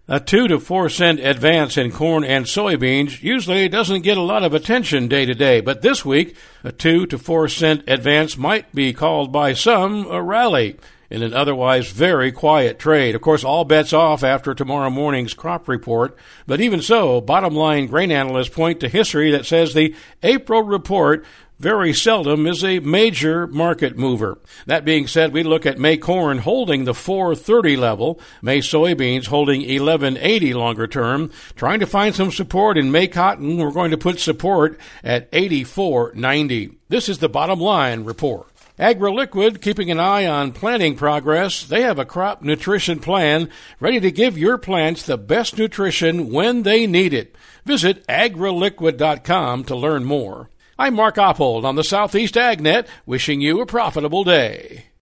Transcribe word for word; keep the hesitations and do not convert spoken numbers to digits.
A two to four cent advance in corn and soybeans usually doesn't get a lot of attention day to day, but this week, a two to four cent advance might be called by some a rally in an otherwise very quiet trade. Of course, all bets off after tomorrow morning's crop report, but even so, bottom line grain analysts point to history that says the April report very seldom is a major market mover. That being said, we look at May corn holding the four thirty level, May soybeans holding eleven eighty longer term. Trying to find some support in May cotton, we're going to put support at eighty-four ninety. This is the Bottom Line Report. AgriLiquid, keeping an eye on planting progress. They have a crop nutrition plan ready to give your plants the best nutrition when they need it. Visit agri liquid dot com to learn more. I'm Mark Oppold on the Southeast AgNet, wishing you a profitable day.